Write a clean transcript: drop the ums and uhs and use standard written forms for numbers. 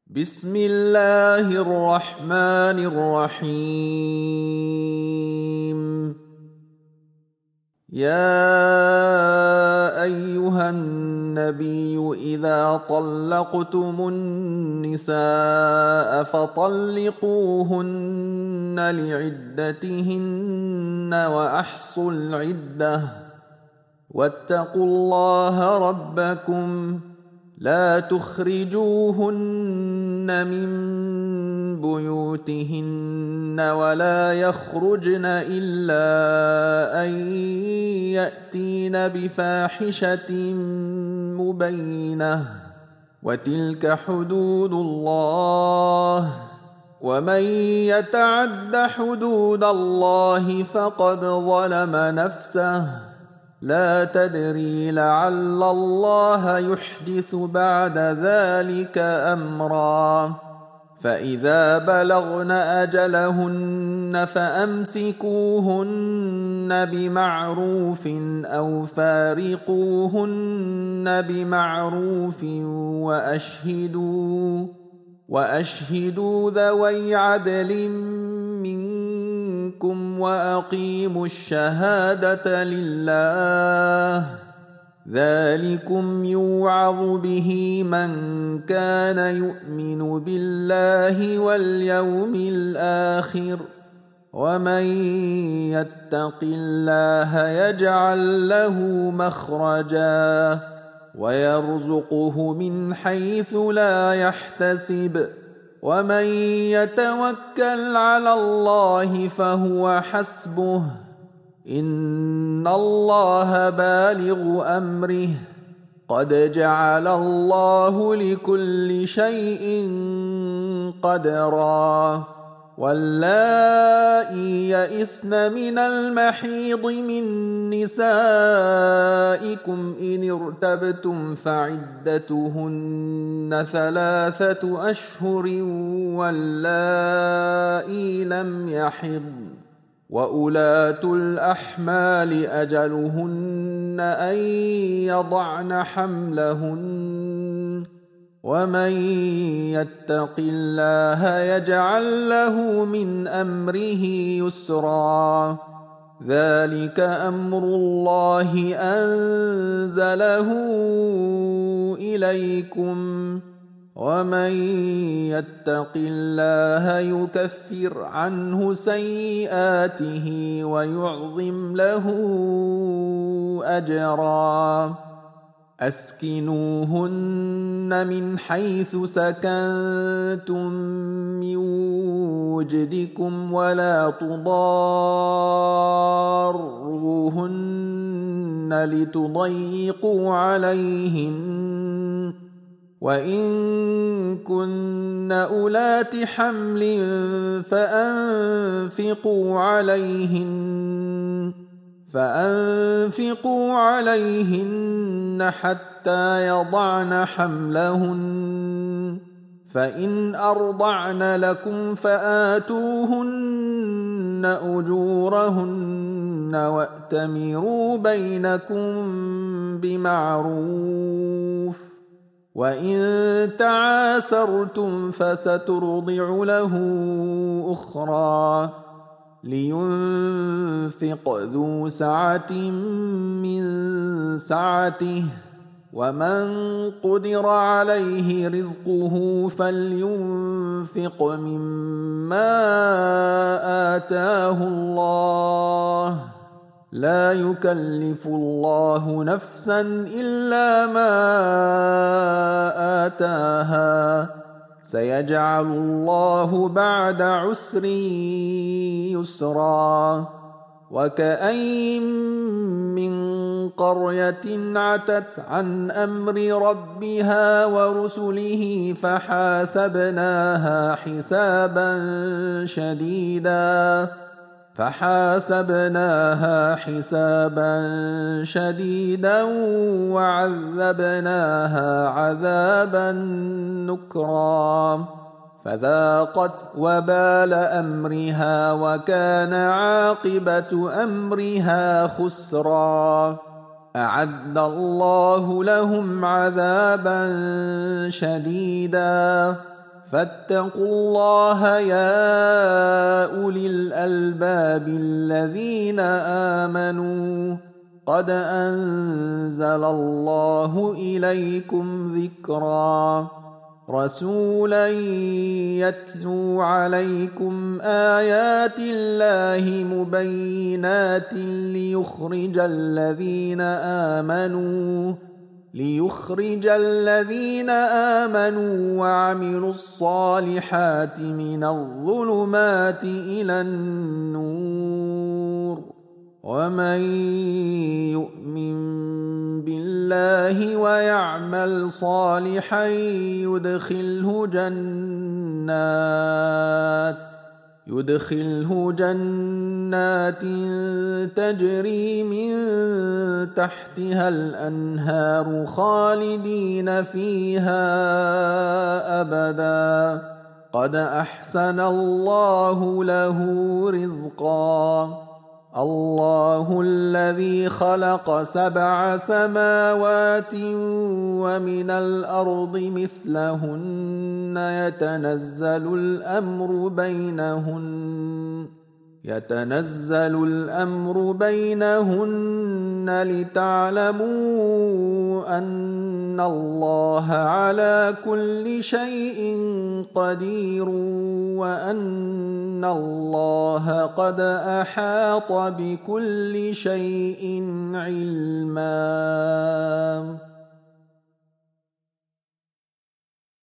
بسم الله الرحمن الرحيم. يا أيها النبي إذا طلقتم النساء فطلقوهن لعدتهن وأحصوا العدة واتقوا الله ربكم لا تخرجوهن من بيوتهن ولا يخرجن إلا أن يأتين بفاحشة مبينة وتلك حدود الله ومن يتعد حدود الله فقد ظلم نفسه لا تدري لعل الله يحدث بعد ذلك أمرا فإذا بلغن أجلهن فأمسكوهن بمعروف أو فارقوهن بمعروف وأشهدوا ذوي عدل منكم وأقيموا الشهادة لله ذلكم يوعظ به من كان يؤمن بالله واليوم الآخر ومن يتق الله يجعل له مخرجا ويرزقه من حيث لا يحتسب ومن يتوكل على الله فهو حسبه إن الله بالغ أمره قد جعل الله لكل شيء قدرا واللائي يئسن من المحيض من نسائكم إن ارتبتم فعدتهن 3 أشهر واللائي لم يحضن وأولاة الأحمال أجلهن أن يضعن حملهن ومن يتق الله يجعل له من أمره يسرا ذلك أمر الله أنزله إليكم ومن يتق الله يكفر عنه سيئاته ويعظم له أجرا أسكنوهن من حيث سكنتم من وجدكم ولا تضاروهن لتضيقوا عليهن وإن كن أولات حمل فأنفقوا عليهن حتى يضعن حملهن فإن أرضعن لكم فآتوهن أجورهن وأتمروا بينكم بمعروف وإن تعاسرتم فسترضع له أخرى لينفق ذو سعة من سعته ومن قدر عليه رزقه فلينفق مما آتاه الله لا يكلف الله نفسا إلا ما آتاها سيجعل الله بعد عسر يسرا وكأين من قرية عتت عن أمر ربها ورسله فحاسبناها حسابا شديدا وعذبناها عذابا نكرا فذاقت وبال أمرها وكان عاقبة أمرها خسرا أعد الله لهم عذابا شديدا فاتقوا الله يا أولي الألباب الذين آمنوا قد أنزل الله إليكم ذكرا رسولا يتلو عليكم آيات الله مبينات ليخرج الذين آمنوا وعملوا الصالحات من الظلمات إلى النور ومن يؤمن بالله ويعمل صالحا يدخله جنات تجري من تحتها الأنهار خالدين فيها أبدا قد أحسن الله له رزقا الله الذي خلق 7 سماوات ومن الأرض مثلهن يتنزل الأمر بينهن لتعلموا أن الله على كل شيء قدير وأن الله قد أحاط بكل شيء علما